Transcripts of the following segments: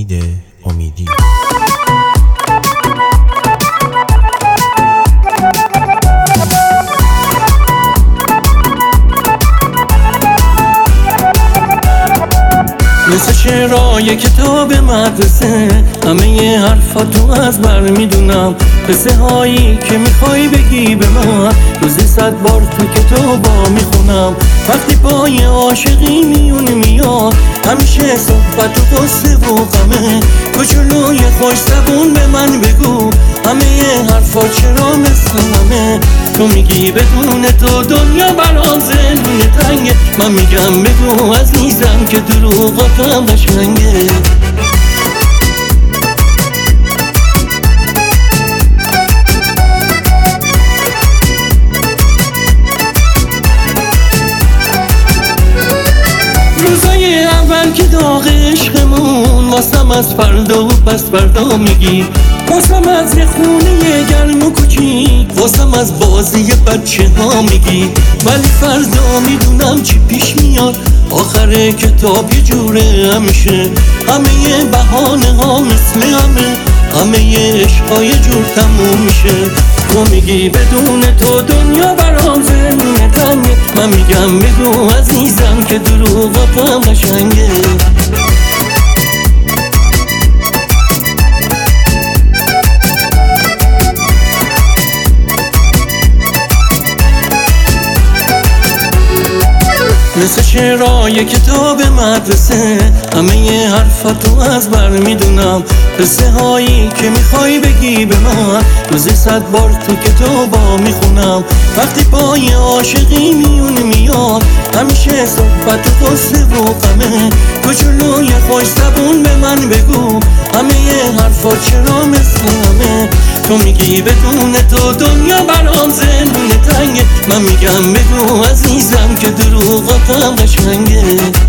امیدی. مثل شعرهای کتاب مدرسه همه حرفاتو از بر میدونم، قصه هایی که میخوای بگی به من روزی 100 بار تو کتابا میخونم. وقتی پای عاشقی میونی میاد همیشه صحبت و قصه و غمه، کوچولوی خوش زبون به من بگو همه حرفا چرا مثل همه. تو میگی بدون تو دنیا برام زندون تنگه، من میگم بگو عزیزم که دروغاتم قشنگه. روزای اول که داغ عشقمون واسم از فردا و پس فردا میگی، واسم از یه خونه گرم و کوچیک، واسم از بازی بچه ها میگی. ولی فردا میدونم چی پیش میاد، آخر کتاب یه جوره همیشه. همه بهانه ها مثل همه عشقا یه جور تموم میشه. تو میگی بدون تو دنیا برام زندون تنگه، من میگم بگو عزیزم که دروغاتم قشنگه. مثل شعرهای کتاب مدرسه همه حرفاتو از بر میدونم، قصه هایی که میخوای بگی به من روزی 100 بار تو کتابا میخونم. وقتی پای عاشقی میون میاد همیشه صحبت و قصه و غمه، کوچولوی خوش زبون به من بگو همه حرفا چرا مثل همه. تو میگی بدون تو دنیا برام زندون تنگه، من میگم بگو عزیزم که دروغاتم قشنگه.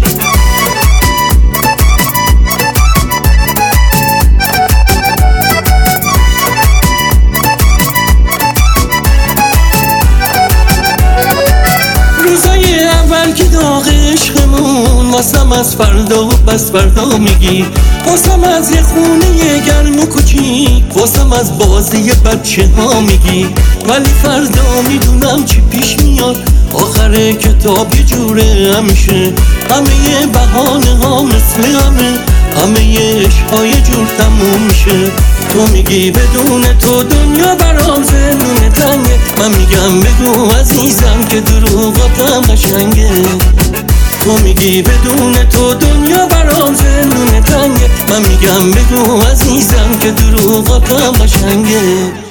روزای اول که داغ عشقمون واسم از فردا و پس فردا میگی، واسم از یه خونه گرم و کوچیک، واسم از بازی بچه ها میگی. ولی فردا میدونم چی پیش میاد، آخر کتاب یه جوره همیشه. همه بهانه ها مثل همه عشقا یه جور تموم میشه. تو میگی بدون تو دنیا برام زندون تنگه، من میگم بگو عزیزم که دروغاتم قشنگه. تو میگی بدون تو دنیا برام زندون تنگه، من میگم بگو عزیزم که دروغاتم قشنگه.